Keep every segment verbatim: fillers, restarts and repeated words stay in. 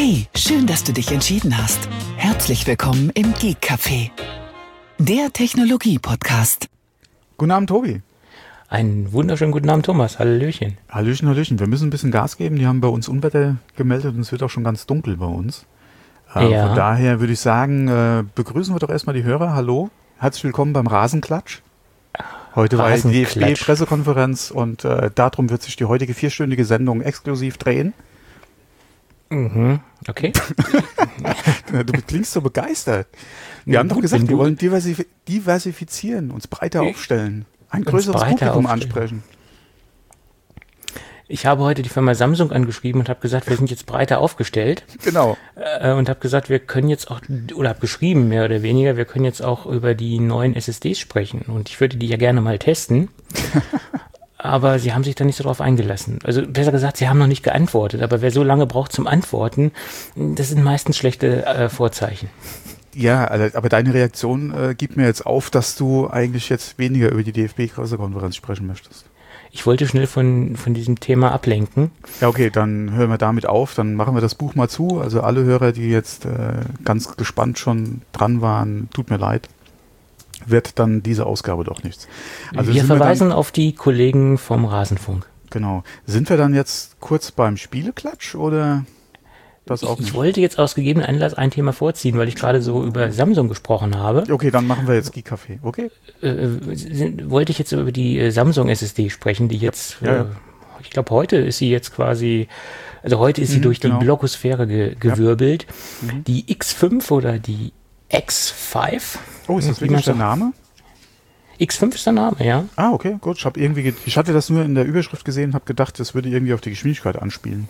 Hey, schön, dass du dich entschieden hast. Herzlich willkommen im Geek Café, der Technologie-Podcast. Guten Abend, Tobi. Einen wunderschönen guten Abend, Thomas. Hallöchen. Hallöchen, Hallöchen. Wir müssen ein bisschen Gas geben. Die haben bei uns Unwetter gemeldet und es wird auch schon ganz dunkel bei uns. Äh, ja. Von daher würde ich sagen, äh, begrüßen wir doch erstmal die Hörer. Hallo, herzlich willkommen beim Rasenklatsch. Heute war die D F B-Pressekonferenz und äh, darum wird sich die heutige vierstündige Sendung exklusiv drehen. Mhm, okay. Du klingst so begeistert. Wir Ja, haben doch gut, gesagt, wenn wir du- wollen diversif- diversifizieren, uns breiter Ich- aufstellen, ein uns größeres breiter Publikum aufstellen. ansprechen. Ich habe heute die Firma Samsung angeschrieben und habe gesagt, wir sind jetzt breiter aufgestellt Genau. äh, und habe gesagt, wir können jetzt auch, oder habe geschrieben mehr oder weniger, wir können jetzt auch über die neuen S S Ds sprechen und ich würde die ja gerne mal testen. Aber sie haben sich da nicht so drauf eingelassen. Also besser gesagt, sie haben noch nicht geantwortet. Aber wer so lange braucht zum Antworten, das sind meistens schlechte äh, Vorzeichen. Ja, also, aber deine Reaktion äh, gibt mir jetzt auf, dass du eigentlich jetzt weniger über die D F B-Pressekonferenz sprechen möchtest. Ich wollte schnell von, von diesem Thema ablenken. Ja, okay, dann hören wir damit auf, dann machen wir das Buch mal zu. Also alle Hörer, die jetzt äh, ganz gespannt schon dran waren, tut mir leid, wird dann diese Ausgabe doch nichts. Also wir sind verweisen dann, auf die Kollegen vom Rasenfunk. Genau. Sind wir dann jetzt kurz beim Spieleklatsch oder das auch Ich, nicht? ich wollte jetzt aus gegebenen Anlass ein Thema vorziehen, weil ich gerade so über Samsung gesprochen habe. Okay, dann machen wir jetzt Geek Café, okay? Äh, sind, wollte ich jetzt über die äh, Samsung S S D sprechen, die jetzt, Ja, ja. Äh, ich glaube, heute ist sie jetzt quasi, also heute ist sie Mhm, durch genau. die Blogosphäre ge gewirbelt. Mhm. Die X fünf oder die X fünf. Oh, ist das Wie man wirklich der sagt. Name? X fünf ist der Name, ja. Ah, okay, gut. Ich habe irgendwie, ge- ich hatte das nur in der Überschrift gesehen und habe gedacht, das würde irgendwie auf die Geschwindigkeit anspielen.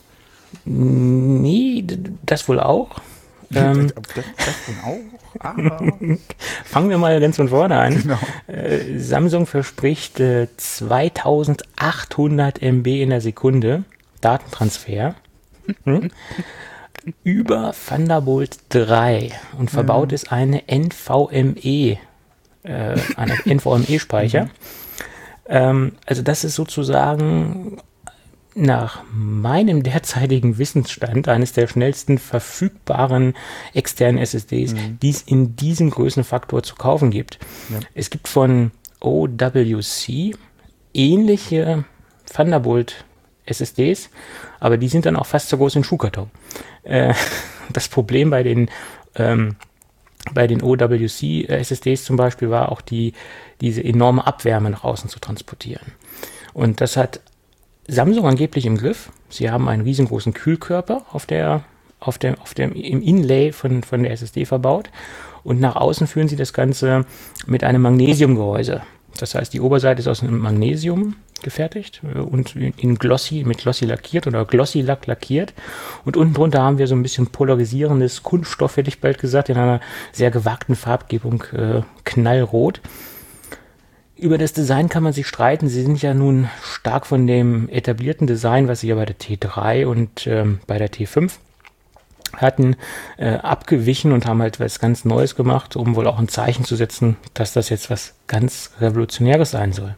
Nee, d- das wohl auch. Ähm, das, das denn auch? Ah, fangen wir mal ganz von vorne an. genau. Äh, Samsung verspricht äh, zweitausendachthundert Megabyte in der Sekunde Datentransfer hm? über Thunderbolt drei und verbaut ist eine N V M E, äh, eine N V M E-Speicher. ähm, also das ist sozusagen nach meinem derzeitigen Wissensstand eines der schnellsten verfügbaren externen S S Ds, die es in diesem Größenfaktor zu kaufen gibt. Ja. Es gibt von O W C ähnliche Thunderbolt S S Ds, aber die sind dann auch fast so groß wie ein Schuhkarton. Äh, das Problem bei den ähm, bei den O W C S S Ds zum Beispiel war auch die, diese enorme Abwärme nach außen zu transportieren. Und das hat Samsung angeblich im Griff. Sie haben einen riesengroßen Kühlkörper auf der, auf der, auf dem, im Inlay von, von der S S D verbaut. Und nach außen führen sie das Ganze mit einem Magnesiumgehäuse. Das heißt, die Oberseite ist aus einem Magnesium gefertigt äh, und in Glossy, mit Glossy lackiert oder Glossy-Lack lackiert. Und unten drunter haben wir so ein bisschen polarisierendes Kunststoff, hätte ich bald gesagt, in einer sehr gewagten Farbgebung, äh, knallrot. Über das Design kann man sich streiten. Sie sind ja nun stark von dem etablierten Design, was sie ja bei der T drei und ähm, bei der T fünf hatten, äh, abgewichen und haben halt was ganz Neues gemacht, um wohl auch ein Zeichen zu setzen, dass das jetzt was ganz Revolutionäres sein soll.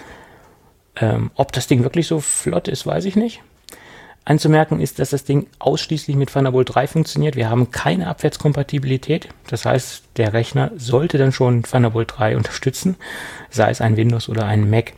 Ähm, ob das Ding wirklich so flott ist, weiß ich nicht. Anzumerken ist, dass das Ding ausschließlich mit Thunderbolt drei funktioniert. Wir haben keine Abwärtskompatibilität. Das heißt, der Rechner sollte dann schon Thunderbolt drei unterstützen, sei es ein Windows oder ein Mac.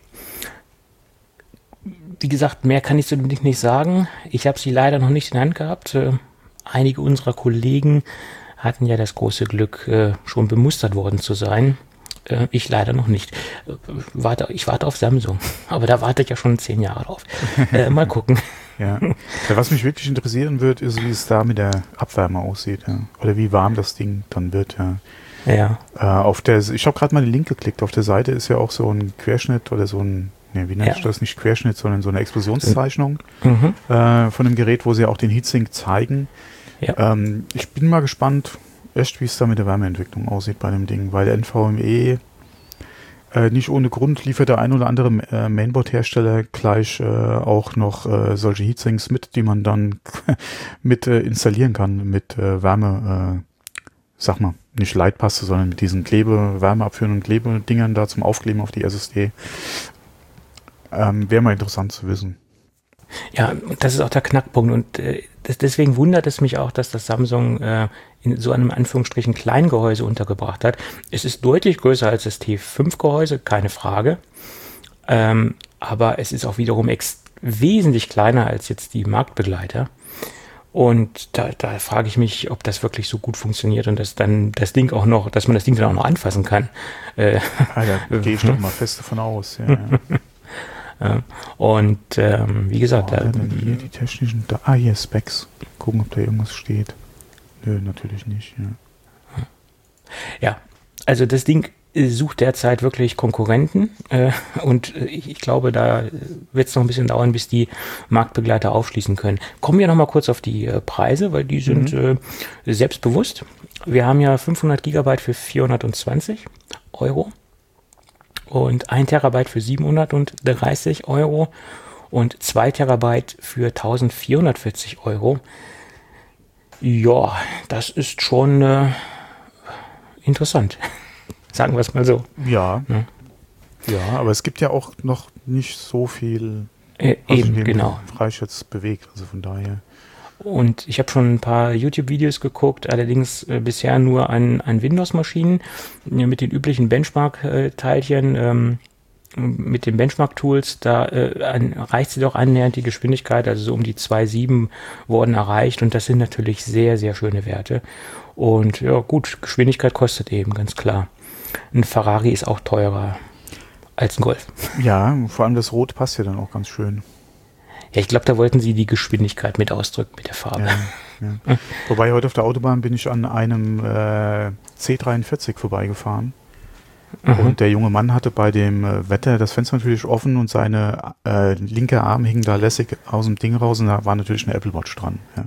Wie gesagt, mehr kann ich so nicht sagen. Ich habe sie leider noch nicht in der Hand gehabt. Äh, einige unserer Kollegen hatten ja das große Glück, äh, schon bemustert worden zu sein. Äh, ich leider noch nicht. Äh, warte, ich warte auf Samsung, aber da warte ich ja schon zehn Jahre drauf. Äh, mal gucken. Ja. Ja, was mich wirklich interessieren wird, ist, wie es da mit der Abwärme aussieht. Ja. Oder wie warm das Ding dann wird. Ja. Ja. Äh, auf der, ich habe gerade mal den Link geklickt. Auf der Seite ist ja auch so ein Querschnitt oder so ein, ne, wie nennt Ja. ich das? Nicht Querschnitt, sondern so eine Explosionszeichnung Mhm. äh, von dem Gerät, wo sie auch den Heatsink zeigen. Ja. Ähm, ich bin mal gespannt, echt, wie es da mit der Wärmeentwicklung aussieht bei dem Ding, weil der N V M E äh, nicht ohne Grund liefert der ein oder andere äh, Mainboard-Hersteller gleich äh, auch noch äh, solche Heatsinks mit, die man dann mit äh, installieren kann, mit äh, Wärme, äh, sag mal, nicht Leitpaste, sondern mit diesen Klebe, wärmeabführenden Klebedingern da zum Aufkleben auf die S S D. Ähm, Wäre mal interessant zu wissen. Ja, das ist auch der Knackpunkt und äh, das, deswegen wundert es mich auch, dass das Samsung äh, in so einem Anführungsstrichen Kleingehäuse untergebracht hat. Es ist deutlich größer als das T fünf Gehäuse, keine Frage, ähm, aber es ist auch wiederum ex- wesentlich kleiner als jetzt die Marktbegleiter. Und da, da frage ich mich, ob das wirklich so gut funktioniert und dass dann das Ding auch noch, dass man das Ding dann auch noch anfassen kann. Äh, ah, da gehe ich doch mal fest davon aus. Ja, ja. Ja, und ähm, wie gesagt, oh, da, denn hier die technischen, da, ah hier Specs, gucken, ob da irgendwas steht. Nö, natürlich nicht. Ja, ja also das Ding sucht derzeit wirklich Konkurrenten äh, und ich, ich glaube, da wird es noch ein bisschen dauern, bis die Marktbegleiter aufschließen können. Kommen wir noch mal kurz auf die äh, Preise, weil die sind mhm. äh, selbstbewusst. Wir haben ja fünfhundert Gigabyte für vierhundertzwanzig Euro. Und ein Terabyte für siebenhundertdreißig Euro und zwei Terabyte für eintausendvierhundertvierzig Euro. Ja, das ist schon äh, interessant. Sagen wir es mal so. Ja. ja. Ja, aber es gibt ja auch noch nicht so viel, äh, was eben, genau. Preis jetzt bewegt. Also von daher. Und ich habe schon ein paar YouTube-Videos geguckt, allerdings äh, bisher nur an, an Windows-Maschinen äh, mit den üblichen Benchmark-Teilchen, ähm, mit den Benchmark-Tools. Da äh, an, reicht sie doch annähernd die Geschwindigkeit, also so um die zwei Komma sieben wurden erreicht und das sind natürlich sehr, sehr schöne Werte. Und ja gut, Geschwindigkeit kostet eben, ganz klar. Ein Ferrari ist auch teurer als ein Golf. Ja, vor allem das Rot passt ja dann auch ganz schön. Ja, ich glaube, da wollten sie die Geschwindigkeit mit ausdrücken, mit der Farbe. Ja, ja. Wobei heute auf der Autobahn bin ich an einem äh, C dreiundvierzig vorbeigefahren. Mhm. Und der junge Mann hatte bei dem äh, Wetter das Fenster natürlich offen und seine äh, linke Arm hing da lässig aus dem Ding raus und da war natürlich eine Apple Watch dran. Ja,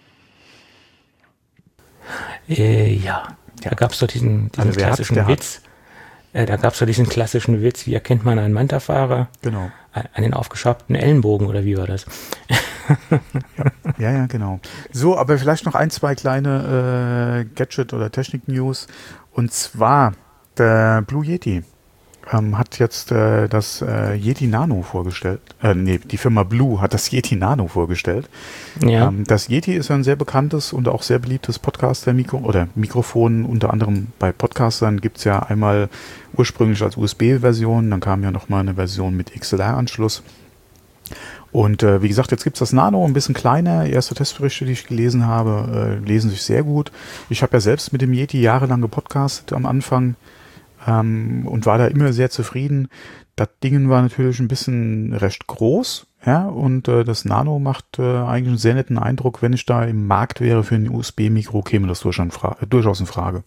äh, ja. da gab es doch diesen, diesen also klassischen hat, Witz. Äh, da gab es doch diesen klassischen Witz, wie erkennt man einen Manta-Fahrer? Genau. An den aufgeschabten Ellenbogen, oder wie war das? ja, ja, ja, genau. So, aber vielleicht noch ein, zwei kleine äh, Gadget- oder Technik-News. Und zwar, der Blue Yeti ähm, hat jetzt äh, das äh, Yeti Nano vorgestellt. Äh, nee, die Firma Blue hat das Yeti Nano vorgestellt. Ja. Ähm, das Yeti ist ein sehr bekanntes und auch sehr beliebtes Podcaster-Mikro oder Mikrofon. Unter anderem bei Podcastern gibt es ja einmal ursprünglich als U S B-Version, dann kam ja nochmal eine Version mit X L R-Anschluss. Und äh, wie gesagt, jetzt gibt es das Nano, ein bisschen kleiner. Erste Testberichte, die ich gelesen habe, äh, lesen sich sehr gut. Ich habe ja selbst mit dem Yeti jahrelang gepodcastet am Anfang ähm, und war da immer sehr zufrieden. Das Ding war natürlich ein bisschen recht groß, ja, und äh, das Nano macht äh, eigentlich einen sehr netten Eindruck. Wenn ich da im Markt wäre für ein U S B-Mikro, käme das durchaus in Frage. Durchaus in Frage.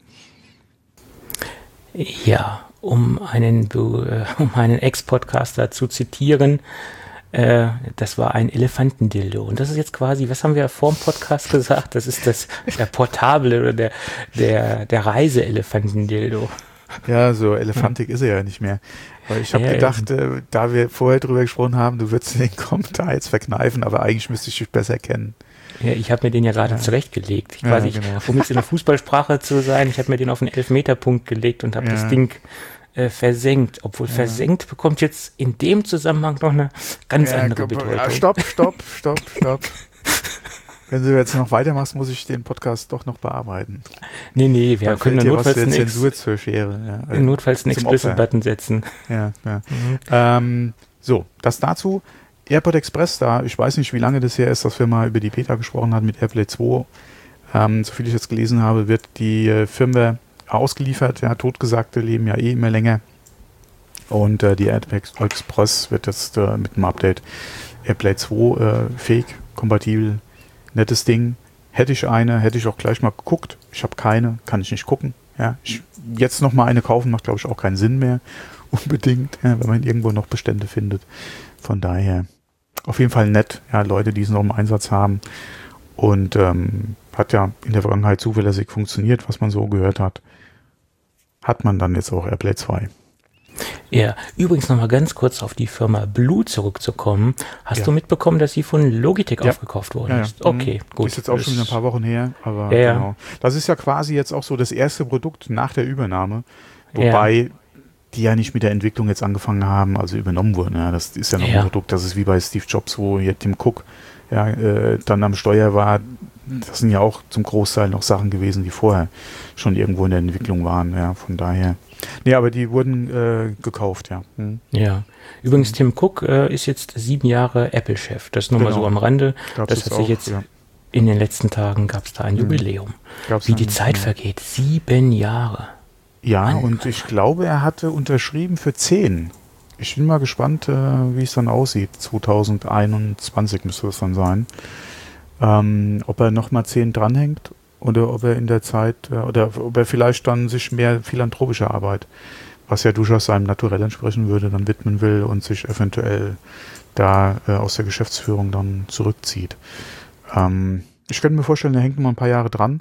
Ja, um einen, äh, um einen Ex-Podcaster zu zitieren, äh, das war ein Elefantendildo. Und das ist jetzt quasi, was haben wir vor dem Podcast gesagt? Das ist das der portable oder der, der, der Reise-Elefantendildo. Ja, so elefantig hm. ist er ja nicht mehr. Weil ich habe ja, gedacht, äh, da wir vorher drüber gesprochen haben, du würdest den Kommentar jetzt verkneifen, aber eigentlich müsste ich dich besser kennen. Ja, ich habe mir den ja gerade ja. zurechtgelegt. Ich ja, quasi, genau. um jetzt in der Fußballsprache zu sein, ich habe mir den auf den Elfmeterpunkt gelegt und habe ja. das Ding äh, versenkt. Obwohl ja. versenkt bekommt jetzt in dem Zusammenhang noch eine ganz ja, andere Bedeutung. Ja, stopp, stopp, stopp, stopp. Wenn du jetzt noch weitermachst, muss ich den Podcast doch noch bearbeiten. Nee, nee, wir können notfalls eine Zensur zur Schere. Ja, also notfalls einen Explicit-Button setzen. Ja, ja. Mhm. Ähm, so, das dazu. AirPod Express, da, ich weiß nicht, wie lange das her ist, dass wir mal über die Beta gesprochen haben mit AirPlay zwei. Ähm, soviel ich jetzt gelesen habe, wird die äh, Firmware ausgeliefert. Ja, Totgesagte leben ja eh immer länger. Und äh, die AirPod Express wird jetzt äh, mit dem Update AirPlay zwei äh, fähig, kompatibel. Nettes Ding. Hätte ich eine, hätte ich auch gleich mal geguckt. Ich habe keine, kann ich nicht gucken. Ja, ich, jetzt noch mal eine kaufen, macht glaube ich auch keinen Sinn mehr. Unbedingt, ja, wenn man irgendwo noch Bestände findet. Von daher auf jeden Fall nett, ja, Leute, die es noch im Einsatz haben. Und ähm, hat ja in der Vergangenheit zuverlässig funktioniert, was man so gehört hat. Hat man dann jetzt auch AirPlay zwei. Ja, übrigens nochmal ganz kurz auf die Firma Blue zurückzukommen. Hast ja. du mitbekommen, dass sie von Logitech ja. aufgekauft worden ja, ja. ist? Okay, mhm. gut. Ist jetzt auch schon wieder ein paar Wochen her, aber ja, genau. Das ist ja quasi jetzt auch so das erste Produkt nach der Übernahme. Wobei, die ja nicht mit der Entwicklung jetzt angefangen haben, also übernommen wurden. Ja, das ist ja noch Ja. ein Produkt, das ist wie bei Steve Jobs, wo hier Tim Cook ja, äh, dann am Steuer war. Das sind ja auch zum Großteil noch Sachen gewesen, die vorher schon irgendwo in der Entwicklung waren. Ja, von daher. Nee, aber die wurden äh, gekauft, ja. Hm. Ja. Übrigens, Tim Cook äh, ist jetzt sieben Jahre Apple-Chef. Das nur mal Genau. so am Rande. Gab's Das jetzt hat sich auch, jetzt ja. in den letzten Tagen gab es da ein Jubiläum. Gab's Wie die dann, Zeit ja. vergeht. Sieben Jahre. Ja, Mann, und ich glaube, er hatte unterschrieben für zehn. Ich bin mal gespannt, äh, wie es dann aussieht. zwanzig einundzwanzig müsste es dann sein. Ähm, ob er nochmal zehn dranhängt oder ob er in der Zeit, äh, oder ob er vielleicht dann sich mehr philanthropische Arbeit, was ja durchaus seinem Naturell entsprechen würde, dann widmen will und sich eventuell da äh, aus der Geschäftsführung dann zurückzieht. Ähm, ich könnte mir vorstellen, er hängt noch mal ein paar Jahre dran.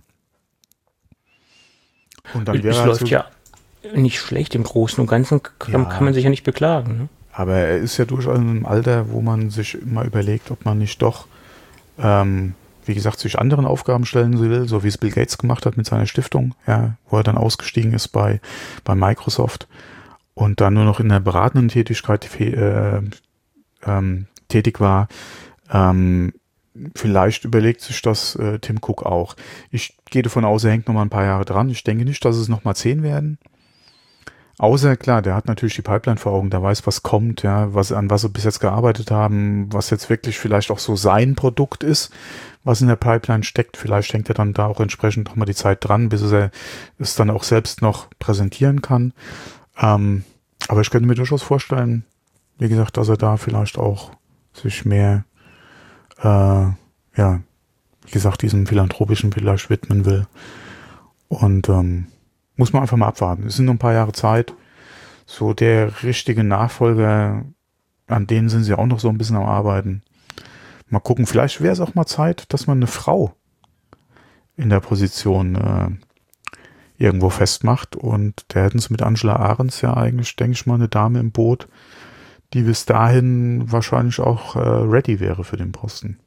Und dann wäre Es er läuft also- ja nicht schlecht. Im Großen und Ganzen kann, Ja. kann man sich ja nicht beklagen. Ne? Aber er ist ja durchaus in einem Alter, wo man sich immer überlegt, ob man nicht doch, ähm, wie gesagt, sich anderen Aufgaben stellen will, so wie es Bill Gates gemacht hat mit seiner Stiftung, ja, wo er dann ausgestiegen ist bei, bei Microsoft und dann nur noch in der beratenden Tätigkeit äh, ähm, tätig war. Ähm, vielleicht überlegt sich das äh, Tim Cook auch. Ich gehe davon aus, er hängt noch mal ein paar Jahre dran. Ich denke nicht, dass es noch mal zehn werden. Außer, klar, der hat natürlich die Pipeline vor Augen, der weiß, was kommt, ja, was, an was sie bis jetzt gearbeitet haben, was jetzt wirklich vielleicht auch so sein Produkt ist, was in der Pipeline steckt. Vielleicht hängt er dann da auch entsprechend noch mal die Zeit dran, bis er es dann auch selbst noch präsentieren kann. Ähm, aber ich könnte mir durchaus vorstellen, wie gesagt, dass er da vielleicht auch sich mehr, äh, ja, wie gesagt, diesem Philanthropischen vielleicht widmen will. Und, ähm, muss man einfach mal abwarten. Es sind noch ein paar Jahre Zeit. So der richtige Nachfolger, an denen sind sie auch noch so ein bisschen am Arbeiten. Mal gucken, vielleicht wäre es auch mal Zeit, dass man eine Frau in der Position äh, irgendwo festmacht. Und da hätten sie mit Angela Ahrens ja eigentlich, denke ich mal, eine Dame im Boot, die bis dahin wahrscheinlich auch äh, ready wäre für den Posten.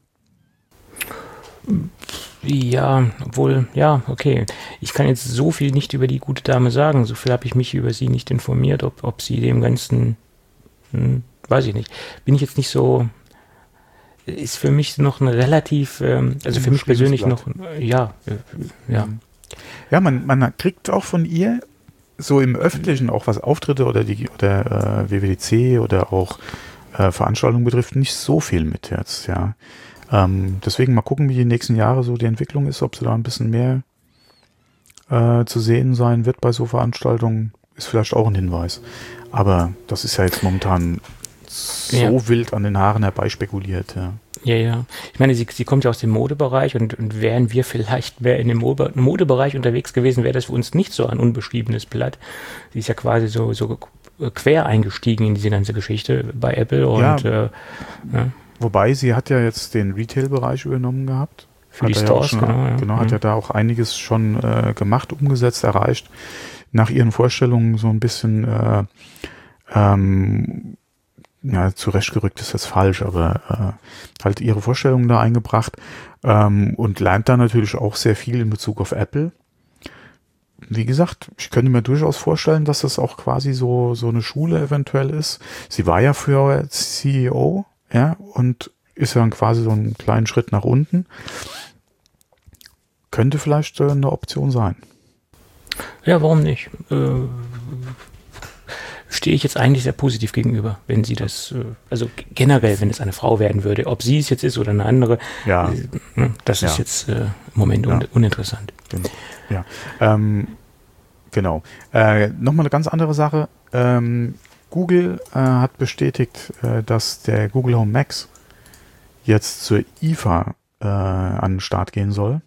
Ja, obwohl, ja, okay. Ich kann jetzt so viel nicht über die gute Dame sagen. So viel habe ich mich über sie nicht informiert, ob, ob sie dem Ganzen, hm, weiß ich nicht. Bin ich jetzt nicht so, ist für mich noch ein relativ, ähm, also für mich persönlich noch, äh, ja, äh, ja. Ja, man, man kriegt auch von ihr so im Öffentlichen, auch was Auftritte oder die oder äh, W W D C oder auch äh, Veranstaltungen betrifft, nicht so viel mit jetzt, ja. Ähm, deswegen mal gucken, wie die nächsten Jahre so die Entwicklung ist, ob sie da ein bisschen mehr äh, zu sehen sein wird bei so Veranstaltungen, ist vielleicht auch ein Hinweis. Aber das ist ja jetzt momentan so Ja. wild an den Haaren herbei spekuliert, ja. Ja, ja. Ich meine, sie, sie kommt ja aus dem Modebereich und, und wären wir vielleicht wär in dem Mode, Modebereich unterwegs gewesen, wäre das für uns nicht so ein unbeschriebenes Blatt. Sie ist ja quasi so, so quer eingestiegen in diese ganze Geschichte bei Apple und Ja. äh, ja. Wobei, sie hat ja jetzt den Retail-Bereich übernommen gehabt. Für die Hat er ja auch Stores, schon, genau, ja. genau, hat Mhm. ja da auch einiges schon äh, gemacht, umgesetzt, erreicht. Nach ihren Vorstellungen so ein bisschen äh, ähm, ja, zurechtgerückt ist jetzt falsch, aber äh, halt ihre Vorstellungen da eingebracht ähm, und lernt da natürlich auch sehr viel in Bezug auf Apple. Wie gesagt, ich könnte mir durchaus vorstellen, dass das auch quasi so so eine Schule eventuell ist. Sie war ja früher C E O, ja, und ist ja dann quasi so einen kleinen Schritt nach unten. Könnte vielleicht äh, eine Option sein. Ja, warum nicht? Äh, stehe ich jetzt eigentlich sehr positiv gegenüber, wenn sie das, äh, also g- generell, wenn es eine Frau werden würde, ob sie es jetzt ist oder eine andere, Ja. äh, ne, das ist Ja. jetzt äh, im Moment un Ja. uninteressant. Genau. Ja, ähm, genau. Äh, Nochmal eine ganz andere Sache. Ähm, Google äh, hat bestätigt, äh, dass der Google Home Max jetzt zur I F A äh, an den Start gehen soll.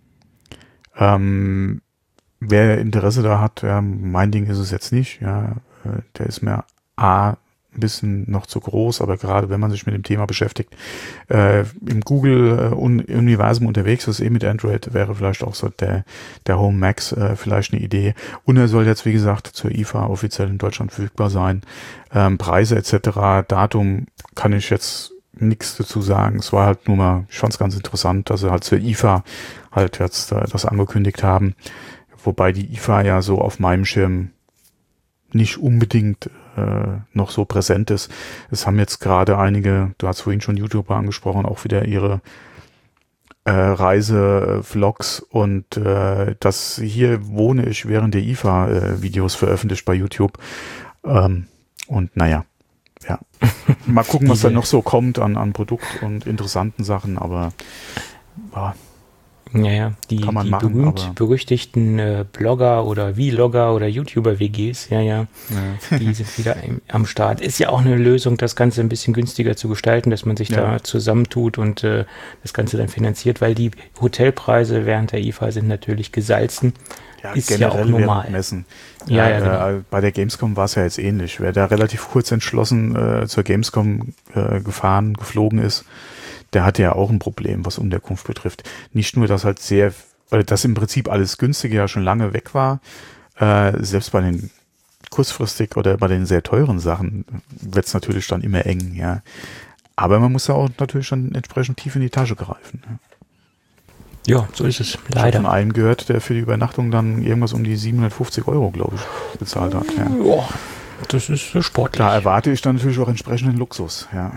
Ähm, wer Interesse da hat, ja, mein Ding ist es jetzt nicht. Ja, äh, der ist mir A, ein bisschen noch zu groß, aber gerade wenn man sich mit dem Thema beschäftigt, äh, im Google-Universum unterwegs ist, eh mit Android, wäre vielleicht auch so der, der Home Max äh, vielleicht eine Idee. Und er soll jetzt, wie gesagt, zur I F A offiziell in Deutschland verfügbar sein. Ähm, Preise et cetera, Datum kann ich jetzt nichts dazu sagen. Es war halt nur mal, ich fand es ganz interessant, dass sie halt zur I F A halt jetzt äh, das angekündigt haben. Wobei die I F A ja so auf meinem Schirm nicht unbedingt äh, noch so präsent ist. Es haben jetzt gerade einige, du hast vorhin schon YouTuber angesprochen, auch wieder ihre äh, Reise-Vlogs und äh, das hier wohne ich während der I F A-Videos äh, veröffentlicht bei YouTube. Ähm, und naja, ja. Mal gucken, was da noch so kommt an, an Produkt und interessanten Sachen, aber ja. Naja, die, die machen, berühmt berüchtigten äh, Blogger oder Vlogger oder YouTuber-W Gs, ja, ja, ja. Die sind wieder im, am Start. Ist ja auch eine Lösung, das Ganze ein bisschen günstiger zu gestalten, dass man sich ja. da zusammentut und äh, das Ganze dann finanziert, weil die Hotelpreise während der I F A sind natürlich gesalzen. Ja, ist ja auch normal. Messen. Ja, ja, ja, genau. äh, bei der Gamescom war es ja jetzt ähnlich. Wer da relativ kurz entschlossen äh, zur Gamescom äh, gefahren, geflogen ist, der hatte ja auch ein Problem, was Unterkunft betrifft. Nicht nur, dass halt sehr, äh, dass im Prinzip alles Günstige ja schon lange weg war, äh, selbst bei den kurzfristig oder bei den sehr teuren Sachen wird es natürlich dann immer eng, ja. Aber man muss ja auch natürlich dann entsprechend tief in die Tasche greifen. Ja, ja, so ist es, leider. Ich habe von einem gehört, der für die Übernachtung dann irgendwas um die siebenhundertfünfzig Euro, glaube ich, bezahlt hat. Ja, ja, das ist sportlich. Da erwarte ich dann natürlich auch entsprechenden Luxus, ja.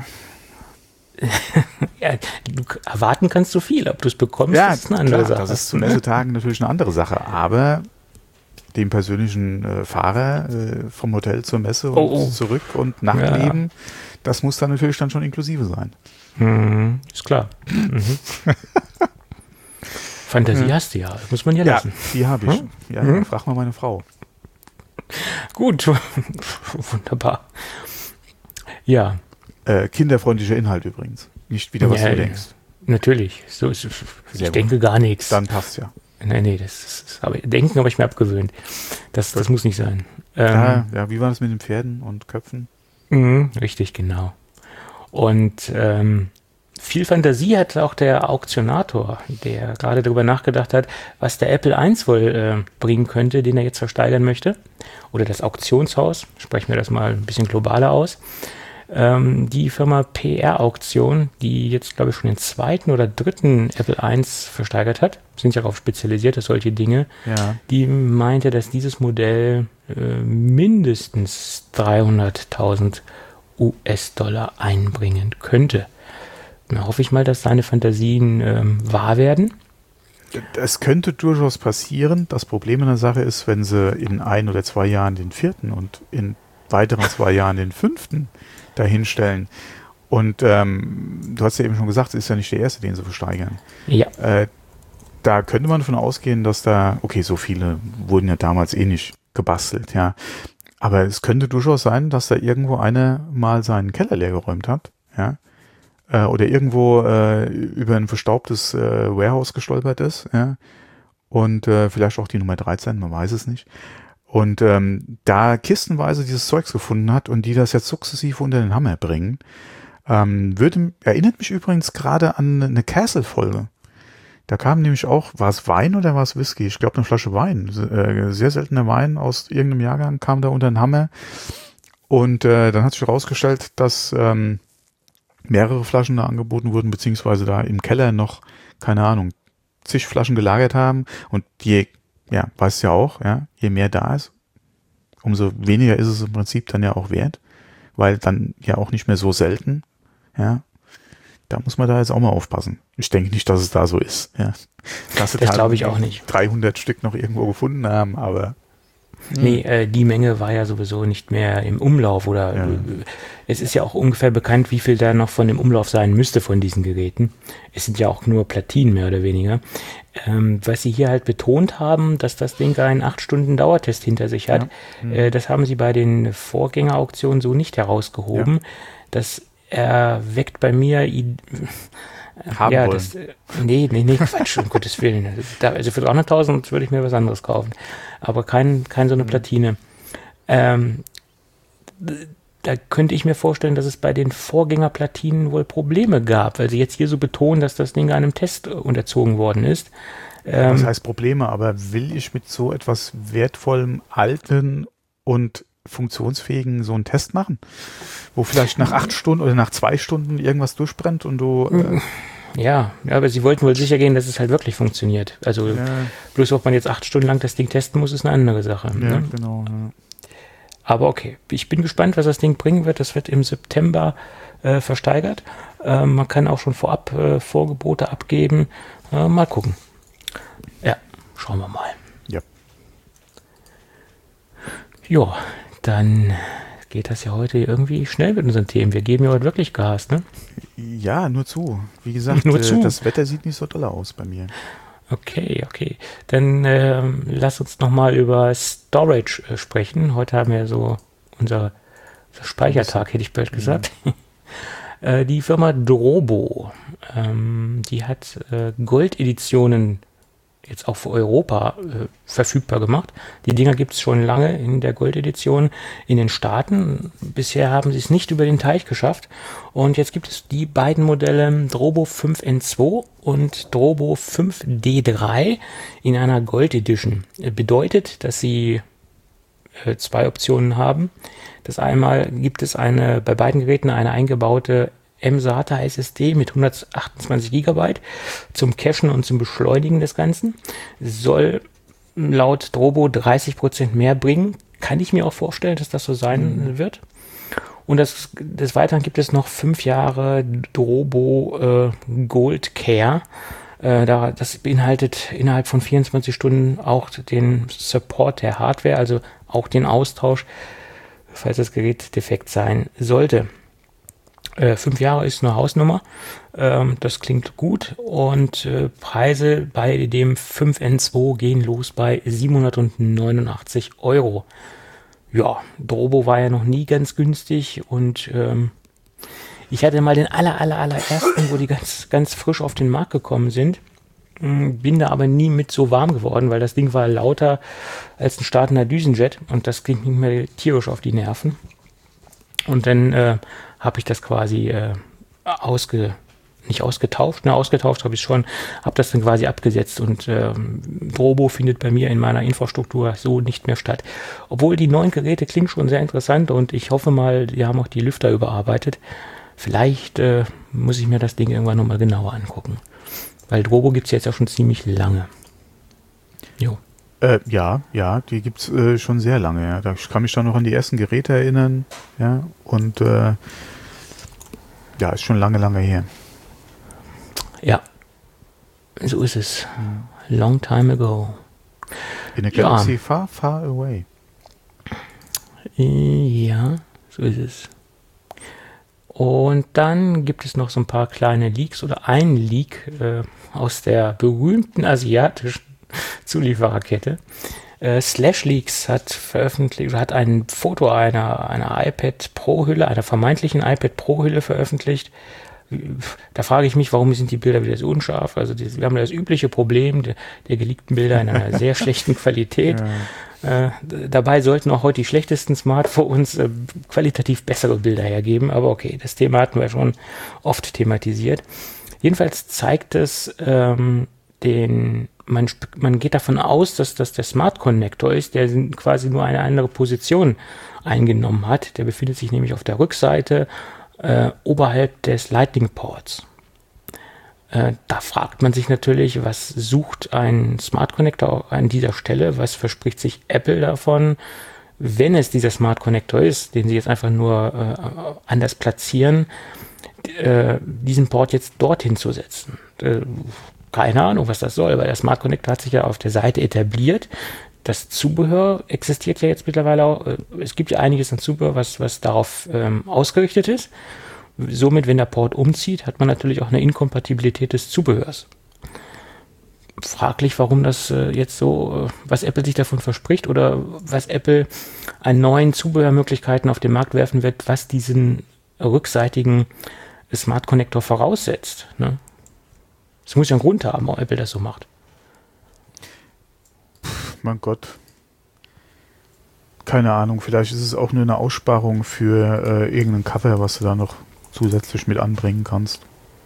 Ja, du erwarten kannst du viel, ob du es bekommst, ja, ist eine andere klar, Sache. Das ist zu Messetagen natürlich eine andere Sache, aber dem persönlichen äh, Fahrer äh, vom Hotel zur Messe und oh, oh. zurück und Nachtleben, ja. Das muss dann natürlich dann schon inklusive sein. Mhm, ist klar. Mhm. Fantasie mhm. hast du ja, muss man ja lassen. Ja, die habe ich. Hm? Ja, mhm. Frag mal meine Frau. Gut, wunderbar. Ja. Äh, kinderfreundlicher Inhalt übrigens. Nicht wieder, was ja, du denkst. Natürlich. So ist, ich gut. denke gar nichts. Dann passt ja. Nee, nee, das ist, aber Denken habe ich mir abgewöhnt. Das, das muss nicht sein. Ähm, ja, ja, wie war das mit den Pferden und Köpfen? Mh, richtig, genau. Und ähm, viel Fantasie hat auch der Auktionator, der gerade darüber nachgedacht hat, was der Apple eins wohl äh, bringen könnte, den er jetzt versteigern möchte. Oder das Auktionshaus, sprechen wir das mal ein bisschen globaler aus. Ähm, die Firma P R-Auktion, die jetzt, glaube ich, schon den zweiten oder dritten Apple eins versteigert hat, sind ja darauf spezialisiert, dass solche Dinge, ja. Die meinte, dass dieses Modell äh, mindestens dreihunderttausend U S-Dollar einbringen könnte. Dann hoffe ich mal, dass seine Fantasien ähm, wahr werden. Es könnte durchaus passieren. Das Problem in der Sache ist, wenn sie in ein oder zwei Jahren den vierten und in weiteren zwei Jahren den fünften dahinstellen. Und ähm, du hast ja eben schon gesagt, es ist ja nicht der erste, den sie versteigern. Ja. Äh, da könnte man davon ausgehen, dass da, okay, so viele wurden ja damals eh nicht gebastelt, ja. Aber es könnte durchaus sein, dass da irgendwo einer mal seinen Keller leer geräumt hat, ja. Äh, oder irgendwo äh, über ein verstaubtes äh, Warehouse gestolpert ist, ja. Und äh, vielleicht auch die Nummer dreizehn, man weiß es nicht. Und ähm, da kistenweise dieses Zeugs gefunden hat und die das jetzt sukzessive unter den Hammer bringen, ähm, würde, erinnert mich übrigens gerade an eine Castle-Folge. Da kam nämlich auch, war es Wein oder war es Whisky? Ich glaube eine Flasche Wein, äh, sehr seltener Wein aus irgendeinem Jahrgang kam da unter den Hammer. Und äh, dann hat sich herausgestellt, dass ähm, mehrere Flaschen da angeboten wurden, beziehungsweise da im Keller noch, keine Ahnung, zig Flaschen gelagert haben. Und je Ja, weißt ja auch, ja, je mehr da ist, umso weniger ist es im Prinzip dann ja auch wert, weil dann ja auch nicht mehr so selten, ja, da muss man da jetzt auch mal aufpassen. Ich denke nicht, dass es da so ist, ja. Das, das glaube ich auch nicht. dreihundert Stück noch irgendwo gefunden haben, aber Nee, äh, die Menge war ja sowieso nicht mehr im Umlauf oder ja. äh, es ist ja auch ungefähr bekannt, wie viel da noch von dem Umlauf sein müsste von diesen Geräten. Es sind ja auch nur Platinen mehr oder weniger. Ähm, was sie hier halt betont haben, dass das Ding einen acht Stunden Dauertest hinter sich hat, ja. mhm. äh, das haben sie bei den Vorgängerauktionen so nicht herausgehoben. Ja. Das erweckt bei mir I- haben ja, wollen. Das, nee, nee, nee, Quatsch, um Gottes Willen. Da, also für dreihunderttausend würde ich mir was anderes kaufen. Aber kein, kein so eine Platine. Ähm, da könnte ich mir vorstellen, dass es bei den Vorgängerplatinen wohl Probleme gab, weil sie jetzt hier so betonen, dass das Ding einem Test unterzogen worden ist. Ähm, Was heißt Probleme? Aber will ich mit so etwas wertvollem, alten und funktionsfähigen so einen Test machen, wo vielleicht nach acht Stunden oder nach zwei Stunden irgendwas durchbrennt und du... Äh ja, ja, aber sie wollten wohl sicher gehen, dass es halt wirklich funktioniert. Also ja. bloß ob man jetzt acht Stunden lang das Ding testen muss, ist eine andere Sache. Ja, ne? genau. Ja. Aber okay, ich bin gespannt, was das Ding bringen wird. Das wird im September äh, versteigert. Äh, man kann auch schon vorab äh, Vorgebote abgeben. Äh, mal gucken. Ja, schauen wir mal. Ja. Ja, dann geht das ja heute irgendwie schnell mit unseren Themen. Wir geben ja heute wirklich Gas, ne? Ja, nur zu. Wie gesagt, nur äh, zu. das Wetter sieht nicht so doll aus bei mir. Okay, okay. Dann ähm, lass uns nochmal über Storage äh, sprechen. Heute haben wir so unser, unser Speichertag, hätte ich bald gesagt. Ja. äh, die Firma Drobo, ähm, die hat äh, Gold-Editionen jetzt auch für Europa äh, verfügbar gemacht. Die Dinger gibt es schon lange in der Gold-Edition in den Staaten. Bisher haben sie es nicht über den Teich geschafft. Und jetzt gibt es die beiden Modelle Drobo fünf N zwei und Drobo fünf D drei in einer Gold Edition. Bedeutet, dass sie äh, zwei Optionen haben. Das einmal gibt es eine bei beiden Geräten eine eingebaute M SATA S S D mit hundertachtundzwanzig Gigabyte zum Cachen und zum Beschleunigen des Ganzen. Soll laut Drobo dreißig Prozent mehr bringen. Kann ich mir auch vorstellen, dass das so sein mhm. wird. Und das, des Weiteren gibt es noch fünf Jahre Drobo äh, Gold Care. Äh, da, das beinhaltet innerhalb von vierundzwanzig Stunden auch den Support der Hardware, also auch den Austausch, falls das Gerät defekt sein sollte. Äh, fünf Jahre ist eine Hausnummer. Ähm, das klingt gut. Und äh, Preise bei dem fünf N zwei gehen los bei siebenhundertneunundachtzig Euro. Ja, Drobo war ja noch nie ganz günstig und ähm, ich hatte mal den aller, aller, allerersten, wo die ganz, ganz frisch auf den Markt gekommen sind. Bin da aber nie mit so warm geworden, weil das Ding war lauter als ein startender Düsenjet und das ging nicht mehr tierisch auf die Nerven. Und dann äh, habe ich das quasi äh, ausge, nicht ausgetauscht, ne, ausgetauscht habe ich schon, habe das dann quasi abgesetzt und äh, Drobo findet bei mir in meiner Infrastruktur so nicht mehr statt. Obwohl die neuen Geräte klingen schon sehr interessant und ich hoffe mal, die haben auch die Lüfter überarbeitet. Vielleicht äh, muss ich mir das Ding irgendwann nochmal genauer angucken. Weil Drobo gibt es jetzt ja schon ziemlich lange. Jo. Äh, ja, ja, die gibt es äh, schon sehr lange. Ja. Da ich kann mich da noch an die ersten Geräte erinnern. Ja, und äh, ja, ist schon lange, lange her. Ja, so ist es. Long time ago. In a galaxy ja. far, far away. Ja, so ist es. Und dann gibt es noch so ein paar kleine Leaks oder ein Leak äh, aus der berühmten asiatischen Zuliefererkette. Äh, Slashleaks hat veröffentlicht, hat ein Foto einer, einer iPad Pro-Hülle, einer vermeintlichen iPad Pro-Hülle veröffentlicht. Da frage ich mich, warum sind die Bilder wieder so unscharf? Also die, wir haben das übliche Problem der, der geleakten Bilder in einer sehr schlechten Qualität. Ja. Äh, dabei sollten auch heute die schlechtesten Smartphones äh, qualitativ bessere Bilder hergeben. Aber okay, das Thema hatten wir schon oft thematisiert. Jedenfalls zeigt es ähm, den, man, man geht davon aus, dass das der Smart Connector ist, der quasi nur eine andere Position eingenommen hat. Der befindet sich nämlich auf der Rückseite Äh, oberhalb des Lightning Ports. Äh, da fragt man sich natürlich, was sucht ein Smart Connector an dieser Stelle? Was verspricht sich Apple davon, wenn es dieser Smart Connector ist, den sie jetzt einfach nur äh, anders platzieren, äh, diesen Port jetzt dorthin zu setzen? Äh, keine Ahnung, was das soll, weil der Smart Connector hat sich ja auf der Seite etabliert. Das Zubehör existiert ja jetzt mittlerweile auch. Es gibt ja einiges an Zubehör, was, was darauf ähm, ausgerichtet ist. Somit, wenn der Port umzieht, hat man natürlich auch eine Inkompatibilität des Zubehörs. Fraglich, warum das äh, jetzt so, äh, was Apple sich davon verspricht oder was Apple an neuen Zubehörmöglichkeiten auf den Markt werfen wird, was diesen rückseitigen Smart Connector voraussetzt. Ne? Es muss ja einen Grund haben, warum Apple das so macht. Mein Gott. Keine Ahnung, vielleicht ist es auch nur eine Aussparung für äh, irgendein Cover, was du da noch zusätzlich mit anbringen kannst.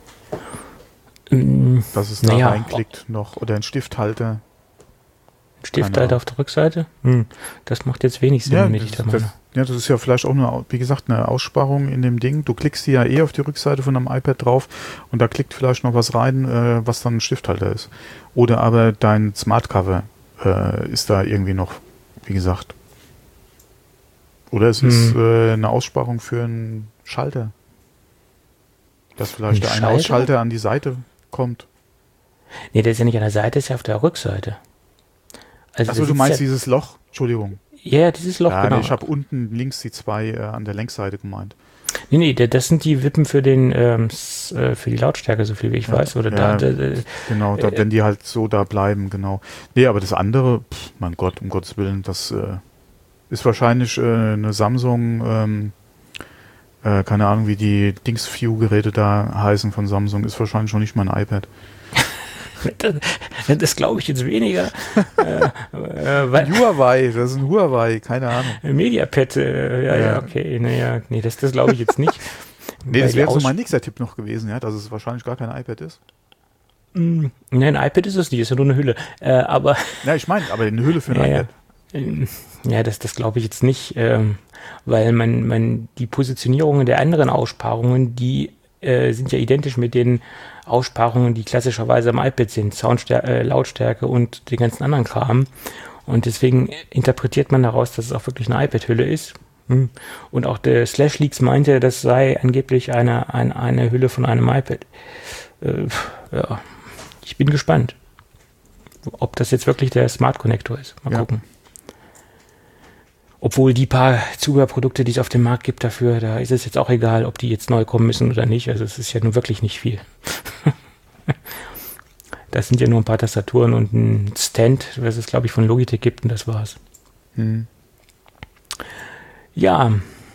Mm, Dass es da naja, reinklickt noch. Oder ein Stifthalter. Stifthalter auf der Rückseite? Hm, das macht jetzt wenig Sinn, ja, wenn ich das, da meine. Das, ja, das ist ja vielleicht auch nur, wie gesagt, eine Aussparung in dem Ding. Du klickst die ja eh auf die Rückseite von einem iPad drauf und da klickt vielleicht noch was rein, äh, was dann ein Stifthalter ist. Oder aber dein Smart Cover ist da irgendwie noch, wie gesagt, Oder es ist äh, eine Aussparung für einen Schalter. Dass vielleicht Ein der eine Schalter? Ausschalter an die Seite kommt. Nee, der ist ja nicht an der Seite, der ist ja auf der Rückseite. Also Achso, das du ist meinst ja, dieses Loch? Entschuldigung. ja, dieses Loch, Ja, genau. nee, ich habe unten links die zwei äh, an der Längsseite gemeint. Nee, nee, der- das sind die Wippen für den ähm, s- äh, für die Lautstärke, so viel wie ich Ja, weiß. Oder ja, da, da, da, Genau, da, Äh, wenn die halt so da bleiben, genau. Nee, aber das andere, pff, mein Gott, um Gottes Willen, das äh, ist wahrscheinlich äh, eine Samsung, ähm, äh, keine Ahnung, wie die Dings-View-Geräte da heißen von Samsung, ist wahrscheinlich schon nicht mein iPad. das, das glaube ich jetzt weniger. äh, äh, weil, Huawei, das ist ein Huawei, keine Ahnung. Mediapad, äh, ja, ja, Ja. okay, naja, nee, das, das glaube ich jetzt nicht. Nee, Weil das die wäre so Aus- mein nächster Tipp noch gewesen, ja, dass es wahrscheinlich gar kein iPad ist. Mm, Nein, ein iPad ist es nicht, ist ja nur eine Hülle. Äh, aber Ja, ich meine, aber eine Hülle für ein ja, ja. iPad. Ähm, Ja, das, das glaube ich jetzt nicht, ähm, weil man, man die Positionierungen der anderen Aussparungen, die äh, sind ja identisch mit den Aussparungen, die klassischerweise am iPad sind, Soundstär äh, Lautstärke und den ganzen anderen Kram. Und deswegen interpretiert man daraus, dass es auch wirklich eine iPad-Hülle ist. Hm. Und auch der Slash Leaks meinte, das sei angeblich eine, eine, eine Hülle von einem iPad. Äh, ja, ich bin gespannt, ob das jetzt wirklich der Smart Connector ist. Mal Ja. gucken. Obwohl die paar Zubehörprodukte, die es auf dem Markt gibt dafür, da ist es jetzt auch egal, ob die jetzt neu kommen müssen oder nicht. Also es ist ja nun wirklich nicht viel. Das sind ja nur ein paar Tastaturen und ein Stand, was es, glaube ich, von Logitech gibt, und das war's. Hm. Ja,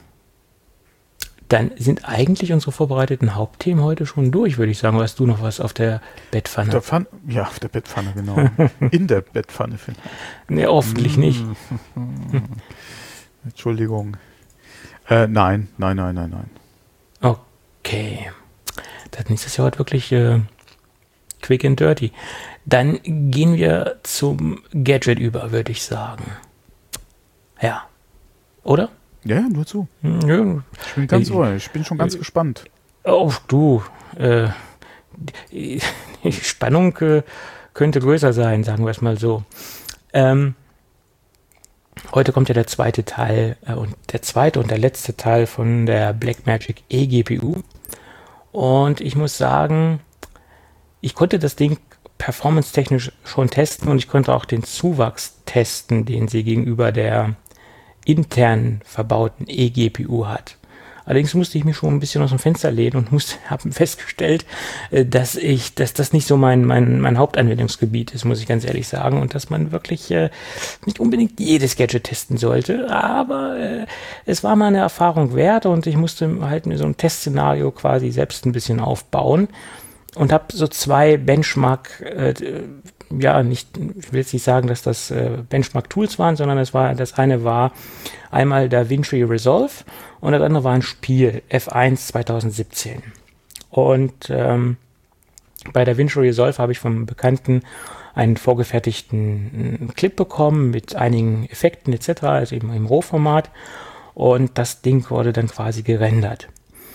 dann sind eigentlich unsere vorbereiteten Hauptthemen heute schon durch, würde ich sagen. Oder hast du noch was auf der Bettpfanne? Der Pfanne, ja, auf der Bettpfanne, genau. In der Bettpfanne, finde ich. Nee, hoffentlich nicht. Entschuldigung. Äh, nein, nein, nein, nein, nein. Okay. Dann ist das ja heute wirklich äh, quick and dirty. Dann gehen wir zum Gadget über, würde ich sagen. Ja. Oder? Ja, nur zu. Hm, Ja. Ich bin ganz Äh, ohr, ich bin schon ganz äh, gespannt. Oh, du. Äh, die, die Spannung äh, könnte größer sein, sagen wir es mal so. Ähm, heute kommt ja der zweite Teil äh, und der zweite und der letzte Teil von der Blackmagic eGPU. Und ich muss sagen, ich konnte das Ding performance-technisch schon testen und ich konnte auch den Zuwachs testen, den sie gegenüber der intern verbauten eGPU hat. Allerdings musste ich mich schon ein bisschen aus dem Fenster lehnen und musste, habe festgestellt, äh, dass ich, dass das nicht so mein, mein, mein Hauptanwendungsgebiet ist, muss ich ganz ehrlich sagen, und dass man wirklich äh, nicht unbedingt jedes Gadget testen sollte, aber äh, es war mal eine Erfahrung wert und ich musste halt mir so ein Testszenario quasi selbst ein bisschen aufbauen und habe so zwei Benchmark, äh, ja, nicht, ich will jetzt nicht sagen, dass das äh, Benchmark-Tools waren, sondern es war, das eine war einmal DaVinci Resolve und das andere war ein Spiel, F eins zwanzig siebzehn. Und ähm, bei DaVinci Resolve habe ich vom Bekannten einen vorgefertigten Clip bekommen mit einigen Effekten et cetera, also eben im Rohformat. Und das Ding wurde dann quasi gerendert.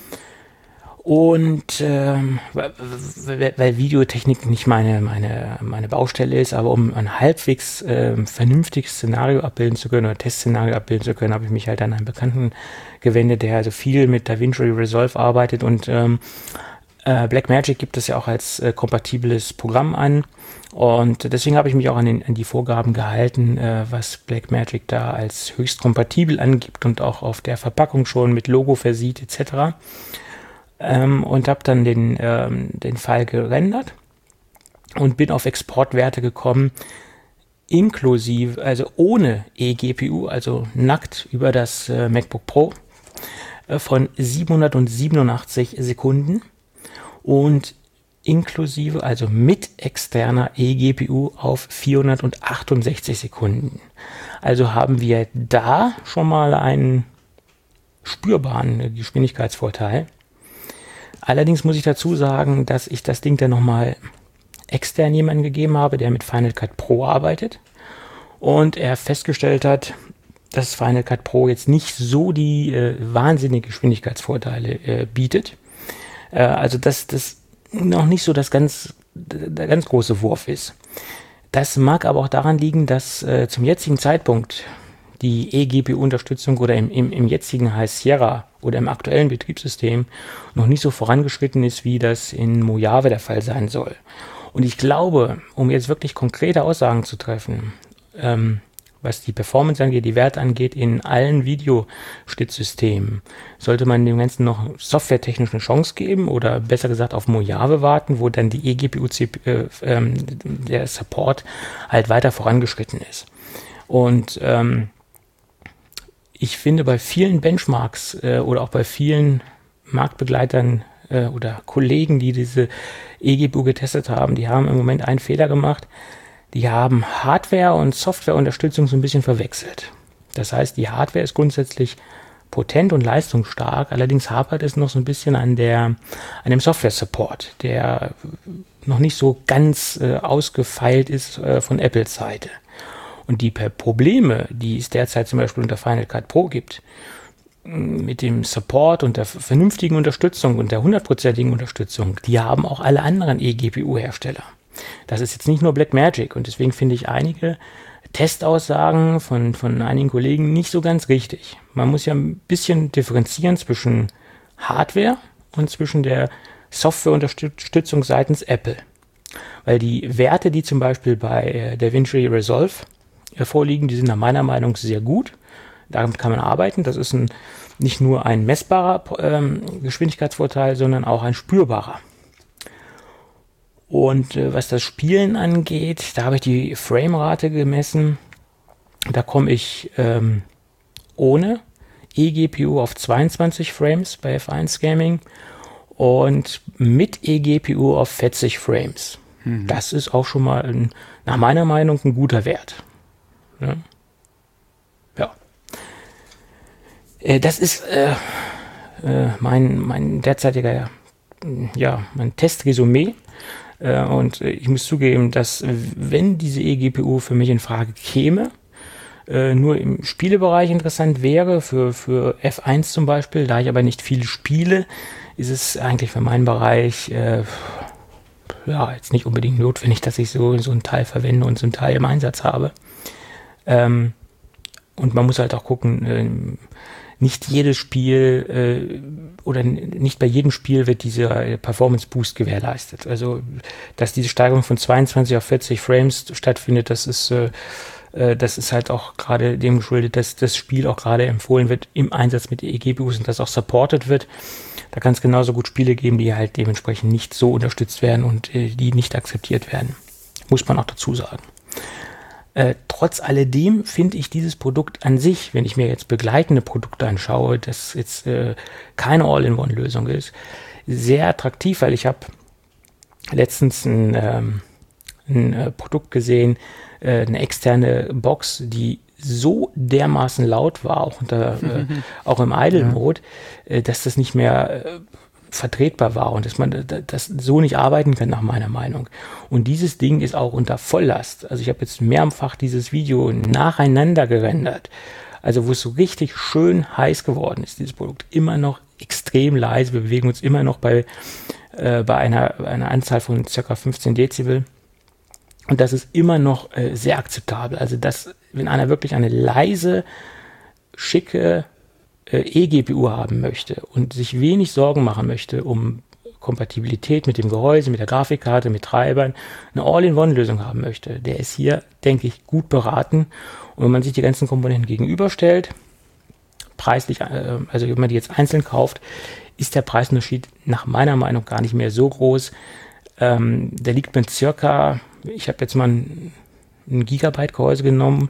Und ähm, weil, weil Videotechnik nicht meine, meine, meine Baustelle ist, aber um ein halbwegs ähm, vernünftiges Szenario abbilden zu können oder Testszenario abbilden zu können, habe ich mich halt an einen Bekannten gewendet, der also viel mit DaVinci Resolve arbeitet und ähm, äh, Blackmagic gibt es ja auch als äh, kompatibles Programm an und deswegen habe ich mich auch an, den, an die Vorgaben gehalten, äh, was Blackmagic da als höchst kompatibel angibt und auch auf der Verpackung schon mit Logo versieht et cetera. Ähm, und habe dann den, ähm, den File gerendert und bin auf Exportwerte gekommen, inklusive, also ohne eGPU, also nackt über das äh, MacBook Pro äh, von siebenhundertsiebenundachtzig Sekunden und inklusive, also mit externer eGPU auf vierhundertachtundsechzig Sekunden. Also haben wir da schon mal einen spürbaren Geschwindigkeitsvorteil. Allerdings muss ich dazu sagen, dass ich das Ding dann nochmal extern jemanden gegeben habe, der mit Final Cut Pro arbeitet und er festgestellt hat, dass Final Cut Pro jetzt nicht so die äh, wahnsinnigen Geschwindigkeitsvorteile äh, bietet. Äh, also dass das noch nicht so das ganz, der ganz große Wurf ist. Das mag aber auch daran liegen, dass äh, zum jetzigen Zeitpunkt die eGPU-Unterstützung oder im, im, im jetzigen High Sierra oder im aktuellen Betriebssystem noch nicht so vorangeschritten ist, wie das in Mojave der Fall sein soll. Und ich glaube, um jetzt wirklich konkrete Aussagen zu treffen, ähm, was die Performance angeht, die Werte angeht, in allen Videoschnittsystemen, sollte man dem Ganzen noch softwaretechnisch eine Chance geben oder besser gesagt auf Mojave warten, wo dann die eGPU, äh, ähm, der Support halt weiter vorangeschritten ist. Und ähm, ich finde bei vielen Benchmarks äh, oder auch bei vielen Marktbegleitern äh, oder Kollegen, die diese eGPU getestet haben, die haben im Moment einen Fehler gemacht. Die haben Hardware- und Softwareunterstützung so ein bisschen verwechselt. Das heißt, die Hardware ist grundsätzlich potent und leistungsstark, allerdings hapert es noch so ein bisschen an, der, an dem Software-Support, der noch nicht so ganz äh, ausgefeilt ist äh, von Apples Seite. Und die Probleme, die es derzeit zum Beispiel unter Final Cut Pro gibt, mit dem Support und der vernünftigen Unterstützung und der hundertprozentigen Unterstützung, die haben auch alle anderen eGPU-Hersteller. Das ist jetzt nicht nur Blackmagic und deswegen finde ich einige Testaussagen von, von einigen Kollegen nicht so ganz richtig. Man muss ja ein bisschen differenzieren zwischen Hardware und zwischen der Softwareunterstützung seitens Apple. Weil die Werte, die zum Beispiel bei DaVinci Resolve vorliegen, die sind nach meiner Meinung sehr gut. Damit kann man arbeiten. Das ist ein, nicht nur ein messbarer ähm, Geschwindigkeitsvorteil, sondern auch ein spürbarer. Und äh, was das Spielen angeht, da habe ich die Framerate gemessen. Da komme ich ähm, ohne eGPU auf zweiundzwanzig Frames bei F eins Gaming und mit eGPU auf vierzig Frames. Mhm. Das ist auch schon mal ein, nach meiner Meinung ein guter Wert. Ja. ja. Äh, das ist äh, äh, mein, mein derzeitiger, ja, mein Testresümee. Und ich muss zugeben, dass wenn diese eGPU für mich in Frage käme, nur im Spielebereich interessant wäre, für, für F eins zum Beispiel, da ich aber nicht viel spiele, ist es eigentlich für meinen Bereich äh, ja, jetzt nicht unbedingt notwendig, dass ich so, so einen Teil verwende und so einen Teil im Einsatz habe. Ähm, und man muss halt auch gucken, äh, nicht jedes Spiel äh, oder nicht bei jedem Spiel wird dieser Performance Boost gewährleistet. Also, dass diese Steigerung von zweiundzwanzig auf vierzig Frames stattfindet, das ist, äh, das ist halt auch gerade dem geschuldet, dass das Spiel auch gerade empfohlen wird im Einsatz mit eGPUs und das auch supported wird. Da kann es genauso gut Spiele geben, die halt dementsprechend nicht so unterstützt werden und äh, die nicht akzeptiert werden. Muss man auch dazu sagen. Äh, trotz alledem finde ich dieses Produkt an sich, wenn ich mir jetzt begleitende Produkte anschaue, das jetzt äh, keine All-in-One-Lösung ist, sehr attraktiv, weil ich habe letztens ein, ähm, ein äh, Produkt gesehen, äh, eine externe Box, die so dermaßen laut war, auch, unter, äh, auch im Idle-Mode, ja. äh, dass das nicht mehr äh, vertretbar war und dass man das so nicht arbeiten kann, nach meiner Meinung. Und dieses Ding ist auch unter Volllast. Also ich habe jetzt mehrfach dieses Video nacheinander gerendert, also wo es so richtig schön heiß geworden ist, dieses Produkt. Immer noch extrem leise, wir bewegen uns immer noch bei, äh, bei einer, einer Anzahl von ca. fünfzehn Dezibel. Und das ist immer noch äh, sehr akzeptabel. Also das, wenn einer wirklich eine leise, schicke eGPU haben möchte und sich wenig Sorgen machen möchte um Kompatibilität mit dem Gehäuse, mit der Grafikkarte, mit Treibern, eine All-in-One-Lösung haben möchte, der ist hier, denke ich, gut beraten. Und wenn man sich die ganzen Komponenten gegenüberstellt, preislich, also wenn man die jetzt einzeln kauft, ist der Preisunterschied nach meiner Meinung gar nicht mehr so groß. Ähm, der liegt mit circa, ich habe jetzt mal ein, ein Gigabyte Gehäuse genommen,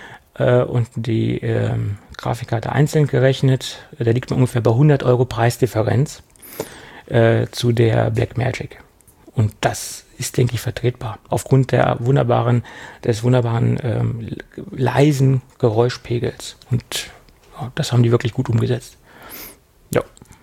und die ähm, Grafikkarte einzeln gerechnet, da liegt man ungefähr bei hundert Euro Preisdifferenz äh, zu der Blackmagic. Und das ist, denke ich, vertretbar. Aufgrund der wunderbaren, des wunderbaren ähm, leisen Geräuschpegels. Und ja, das haben die wirklich gut umgesetzt. Ja.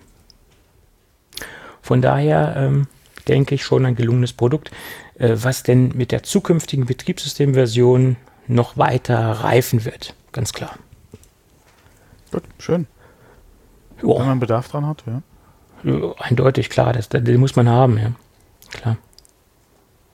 Von daher ähm, denke ich schon ein gelungenes Produkt, äh, was denn mit der zukünftigen Betriebssystemversion noch weiter reifen wird, ganz klar. Gut, schön. Jo. Wenn man Bedarf dran hat, ja. Ja, eindeutig, klar, das, das, den muss man haben, ja. Klar.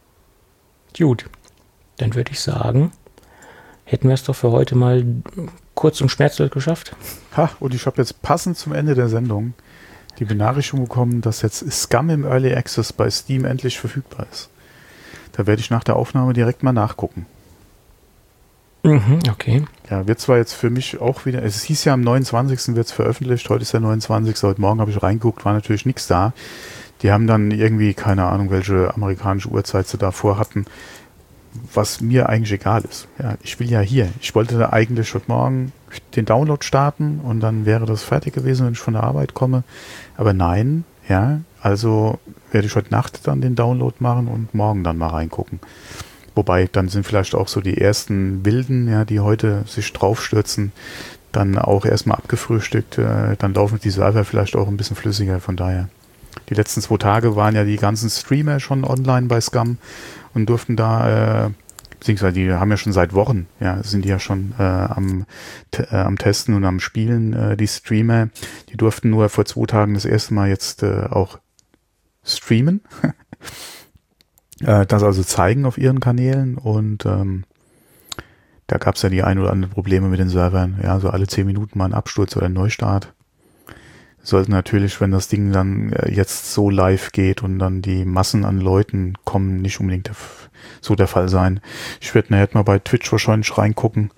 Gut, dann würde ich sagen, hätten wir es doch für heute mal kurz und schmerzlos geschafft. Ha, und ich habe jetzt passend zum Ende der Sendung die Benachrichtigung bekommen, dass jetzt Scum im Early Access bei Steam endlich verfügbar ist. Da werde ich nach der Aufnahme direkt mal nachgucken. Mhm, okay. Ja, wird zwar jetzt für mich auch wieder, es hieß ja am neunundzwanzigsten wird es veröffentlicht, heute ist der neunundzwanzigste Heute Morgen habe ich reingeguckt, war natürlich nichts da. Die haben dann irgendwie, keine Ahnung, welche amerikanische Uhrzeit sie davor hatten, was mir eigentlich egal ist. Ja, ich will ja hier. Ich wollte da eigentlich heute Morgen den Download starten und dann wäre das fertig gewesen, wenn ich von der Arbeit komme. Aber nein, ja, also werde ich heute Nacht dann den Download machen und morgen dann mal reingucken. Wobei, dann sind vielleicht auch so die ersten Wilden, ja, die heute sich draufstürzen, dann auch erstmal abgefrühstückt. Äh, dann laufen die Server vielleicht auch ein bisschen flüssiger, von daher. Die letzten zwei Tage waren ja die ganzen Streamer schon online bei Scum und durften da, äh, beziehungsweise die haben ja schon seit Wochen, ja, sind die ja schon äh, am, t- äh, am Testen und am Spielen, äh, die Streamer. Die durften nur vor zwei Tagen das erste Mal jetzt äh, auch streamen. äh, das also zeigen auf ihren Kanälen und ähm, da gab es ja die ein oder anderen Probleme mit den Servern. Ja, so alle zehn Minuten mal ein Absturz oder ein Neustart. Sollte natürlich, wenn das Ding dann äh, jetzt so live geht und dann die Massen an Leuten kommen, nicht unbedingt der, so der Fall sein. Ich werde nachher mal bei Twitch wahrscheinlich reingucken.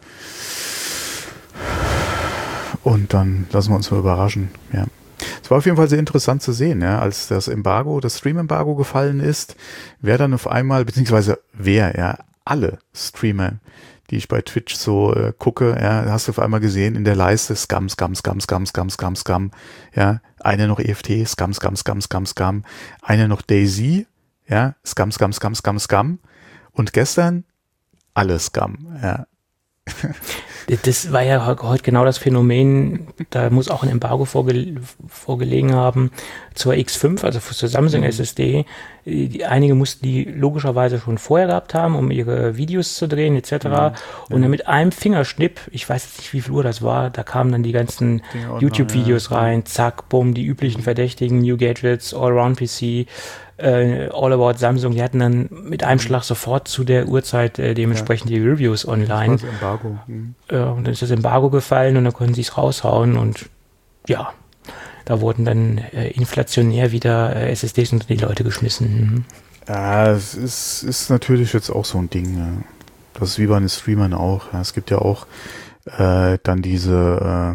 Und dann lassen wir uns mal überraschen. Ja. Es war auf jeden Fall sehr interessant zu sehen, ja, als das Embargo, das Stream-Embargo gefallen ist, wer dann auf einmal, beziehungsweise wer, ja, alle Streamer, die ich bei Twitch so äh, gucke, ja, hast du auf einmal gesehen in der Leiste Scum, Scum, Scum, Scum, Scum, Scum, Scum, ja, eine noch E F T, Scum, Scum, Scum, Scum, Scum, eine noch Daisy, ja, Scum, Scum, Scum, Scum, Scum und gestern alle Scum, ja. Das war ja heute genau das Phänomen, da muss auch ein Embargo vorge vorgelegen haben zur X fünf, also zur Samsung mhm. S S D. Die, einige mussten die logischerweise schon vorher gehabt haben, um ihre Videos zu drehen et cetera. Mhm. Und dann mit einem Fingerschnipp, ich weiß jetzt nicht, wie viel Uhr das war, da kamen dann die ganzen YouTube-Videos ja. rein, zack, bumm, die üblichen Verdächtigen, New Gadgets, Allround P C, äh, All About Samsung, die hatten dann mit einem Schlag sofort zu der Uhrzeit äh, dementsprechend ja. die Reviews online. Das war das Embargo. Mhm. Äh, und dann ist das Embargo gefallen und dann konnten sie es raushauen und ja, da wurden dann äh, inflationär wieder äh, S S Ds unter die Leute geschmissen. Mhm. Ja, es ist, ist natürlich jetzt auch so ein Ding. Ja. Das ist wie bei den Streamern auch. Ja. Es gibt ja auch äh, dann diese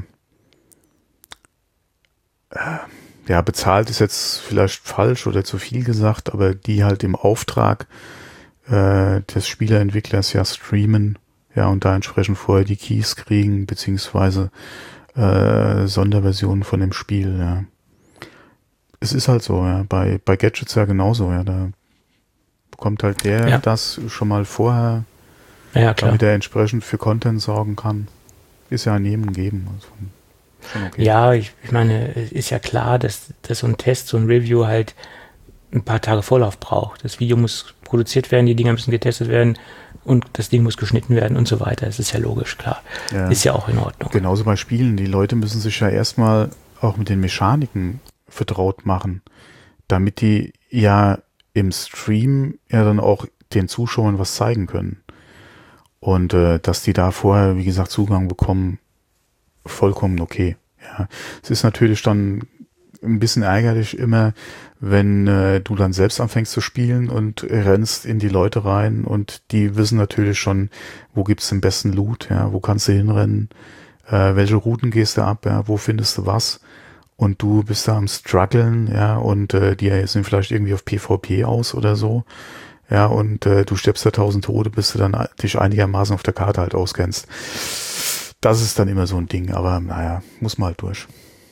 äh, äh, ja, bezahlt ist jetzt vielleicht falsch oder zu viel gesagt, aber die halt im Auftrag äh, des Spieleentwicklers ja streamen, ja, und da entsprechend vorher die Keys kriegen, beziehungsweise äh, Sonderversionen von dem Spiel, ja. Es ist halt so, ja, bei, bei Gadgets ja genauso, ja, da bekommt halt der ja. das schon mal vorher, ja, klar. damit er entsprechend für Content sorgen kann. Ist ja an jedem gegeben, also. Okay. Ja, ich, ich meine, es ist ja klar, dass, dass so ein Test, so ein Review halt ein paar Tage Vorlauf braucht. Das Video muss produziert werden, die Dinger müssen getestet werden und das Ding muss geschnitten werden und so weiter. Das ist ja logisch, klar. Ja. Ist ja auch in Ordnung. Genauso bei Spielen. Die Leute müssen sich ja erstmal auch mit den Mechaniken vertraut machen, damit die ja im Stream ja dann auch den Zuschauern was zeigen können. Und äh, dass die da vorher, wie gesagt, Zugang bekommen, vollkommen okay. Ja, es ist natürlich dann ein bisschen ärgerlich immer, wenn äh, du dann selbst anfängst zu spielen und rennst in die Leute rein und die wissen natürlich schon, wo gibt's den besten Loot, ja, wo kannst du hinrennen, äh, welche Routen gehst du ab, ja, wo findest du was und du bist da am struggeln, ja, und äh, die sind vielleicht irgendwie auf PvP aus oder so, ja, und äh, du stirbst da tausend Tode, bis du dann dich einigermaßen auf der Karte halt auskennst. Das ist dann immer so ein Ding, aber naja, muss mal halt durch.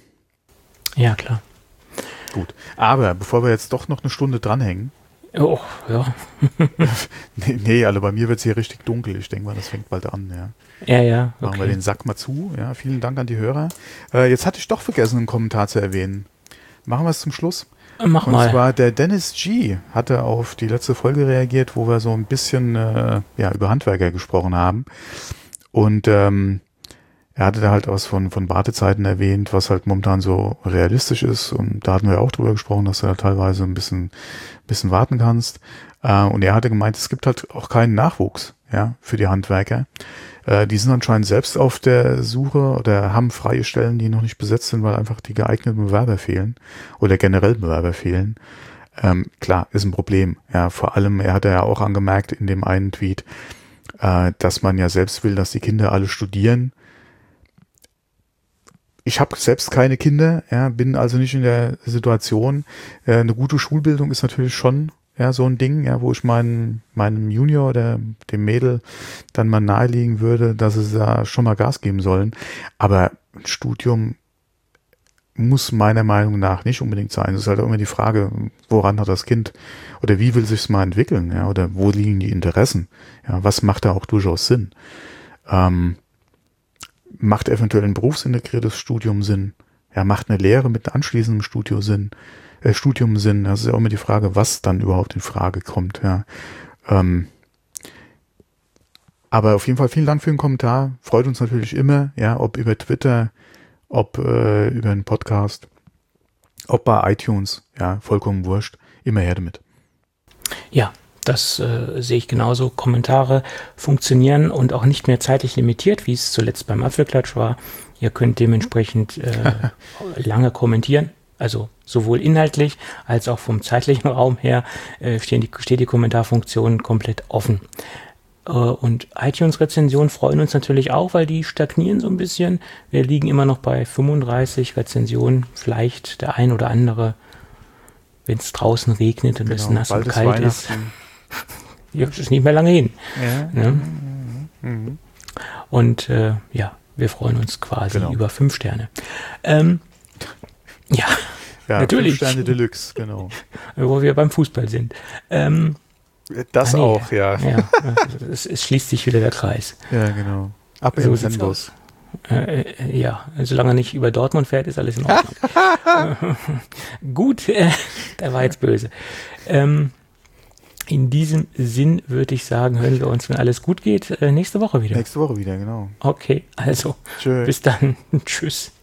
Ja, klar. Gut, aber bevor wir jetzt doch noch eine Stunde dranhängen. Oh, ja. nee, nee, also bei mir wird es hier richtig dunkel. Ich denke mal, das fängt bald an, ja. Ja, ja. Okay. Machen wir den Sack mal zu. Ja, vielen Dank an die Hörer. Äh, jetzt hatte ich doch vergessen, einen Kommentar zu erwähnen. Machen wir es zum Schluss. Mach mal. Und zwar der Dennis G. hatte auf die letzte Folge reagiert, wo wir so ein bisschen äh, ja, über Handwerker gesprochen haben. Und ähm, er hatte da halt was von, von Wartezeiten erwähnt, was halt momentan so realistisch ist. Und da hatten wir auch drüber gesprochen, dass du da teilweise ein bisschen, bisschen warten kannst. Äh, und er hatte gemeint, es gibt halt auch keinen Nachwuchs, ja, für die Handwerker. Äh, die sind anscheinend selbst auf der Suche oder haben freie Stellen, die noch nicht besetzt sind, weil einfach die geeigneten Bewerber fehlen oder generell Bewerber fehlen. Ähm, klar, ist ein Problem. Ja, vor allem, er hat ja auch angemerkt in dem einen Tweet, äh, dass man ja selbst will, dass die Kinder alle studieren. Ich habe selbst keine Kinder, ja, bin also nicht in der Situation. Äh, eine gute Schulbildung ist natürlich schon ja so ein Ding, ja, wo ich meinen meinem Junior oder dem Mädel dann mal nahelegen würde, dass sie da schon mal Gas geben sollen. Aber ein Studium muss meiner Meinung nach nicht unbedingt sein. Es ist halt auch immer die Frage, woran hat das Kind oder wie will sich's mal entwickeln, ja, oder wo liegen die Interessen? Ja, was macht da auch durchaus Sinn? Ähm, Macht eventuell ein berufsintegriertes Studium Sinn? Ja, macht eine Lehre mit anschließendem Studium Sinn? Äh, Studium Sinn? Das ist ja auch immer die Frage, was dann überhaupt in Frage kommt. Ja. Ähm, aber auf jeden Fall vielen Dank für den Kommentar. Freut uns natürlich immer, ja, ob über Twitter, ob äh, über einen Podcast, ob bei iTunes, ja, vollkommen wurscht. Immer her damit. Ja, das äh, sehe ich genauso. Kommentare funktionieren und auch nicht mehr zeitlich limitiert, wie es zuletzt beim Apfelklatsch war. Ihr könnt dementsprechend äh, lange kommentieren. Also sowohl inhaltlich als auch vom zeitlichen Raum her äh, stehen die, steht die Kommentarfunktion komplett offen. Äh, und iTunes-Rezensionen freuen uns natürlich auch, weil die stagnieren so ein bisschen. Wir liegen immer noch bei fünfunddreißig Rezensionen. Vielleicht der ein oder andere, wenn es draußen regnet und es Genau, nass und bald ist kalt ist. Weihnachten. Ja, das ist nicht mehr lange hin. Ja. Ne? Mhm. Und äh, ja, wir freuen uns quasi Genau. über fünf Sterne. Ähm, ja, Ja, natürlich. fünf Sterne Deluxe, genau. Wo wir beim Fußball sind. Ähm, Das ah, nee. auch, ja. ja, es, es schließt sich wieder der Kreis. Ja, genau. Ab in So den sieht's Sendbus. Äh, äh, ja, solange er nicht über Dortmund fährt, ist alles in Ordnung. Gut, äh, der war jetzt böse. Ähm, in diesem Sinn würde ich sagen, hören wir uns, wenn alles gut geht, äh, nächste Woche wieder. Nächste Woche wieder, genau. Okay, also Tschö. bis dann. Tschüss.